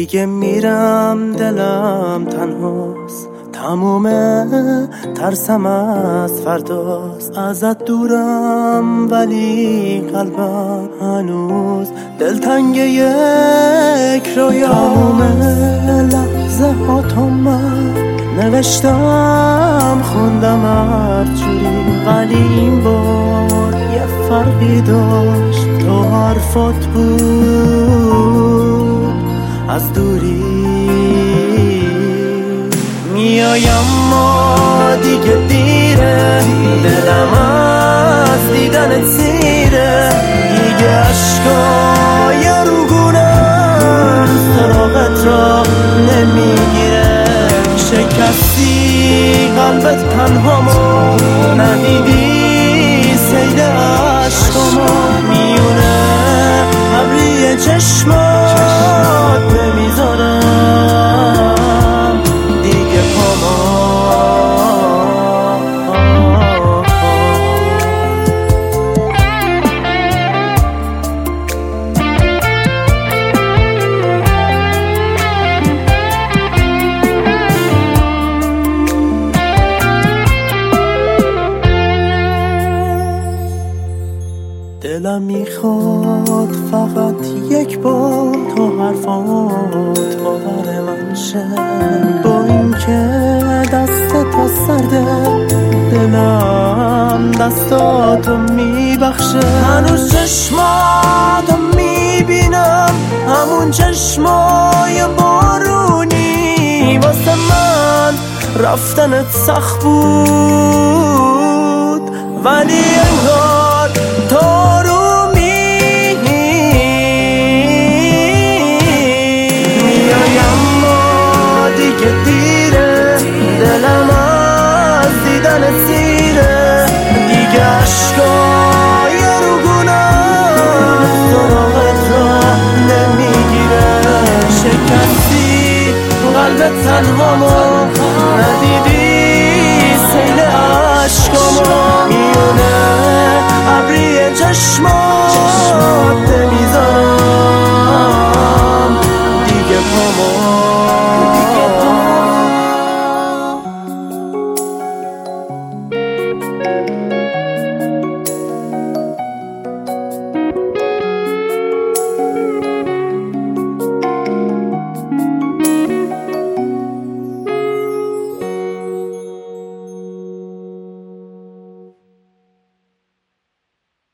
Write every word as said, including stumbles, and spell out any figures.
دیگه میرم دلم تنهاست، تمومه ترسم از فرداست. ازت دورم ولی قلبم هنوز دلتنگ یک رویا. تمومه لحظه ها تو من نوشتم خوندم هر جوری، ولی این بار یه فرقی داشت، تو حرفات بود از دوری. میایم ما دیگه دیره، دلم از دیدنت سیره، دیگه عشقای روگونم سراغت را نمیگیره. شکستی قلبت تنهامو، ندیدی سیل عشقامو، میونه ابری چشمات نمیذارم دیگه پامو. دلم میخواد فقط یک بار تو حرفات باور من شه، با این که دست تو سرده دلم دستاتو میبخشه. هنوز چشماتو میبینم، همون چشمای بارونی، واسه من رفتنت سخت بود ولی انگار تو رو میایم ما دیگه دیره، دلم از دیدن سیره، دیگه عشقای روگونم سراغت را نمیگیره. شکستی قلبت تنهامو، ندیدی سیل عشقامو، میونه ابری چشمات